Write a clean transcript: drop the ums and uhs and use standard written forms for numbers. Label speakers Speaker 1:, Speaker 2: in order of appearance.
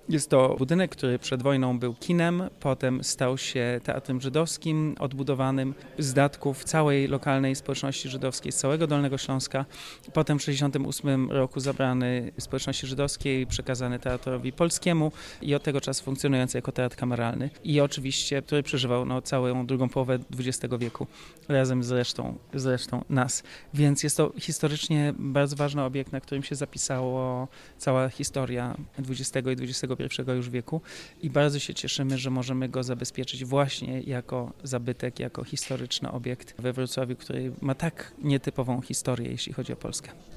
Speaker 1: Jest to budynek, który przed wojną był kinem, potem stał się teatrem żydowskim, odbudowanym z datków całej lokalnej społeczności żydowskiej z całego Dolnego Śląska. Potem w 1968 roku zabrany społeczności żydowskiej, przekazany teatrowi polskiemu i od tego czasu funkcjonujący jako teatr kameralny. I oczywiście, który przeżywał całą drugą połowę XX wieku razem z resztą nas. Więc jest to historycznie bardzo ważny obiekt, na którym się zapisało cała historia XX i XXI już wieku i bardzo się cieszymy, że możemy go zabezpieczyć właśnie jako zabytek, jako historyczny obiekt we Wrocławiu, który ma tak nietypową historię, jeśli chodzi o Polskę.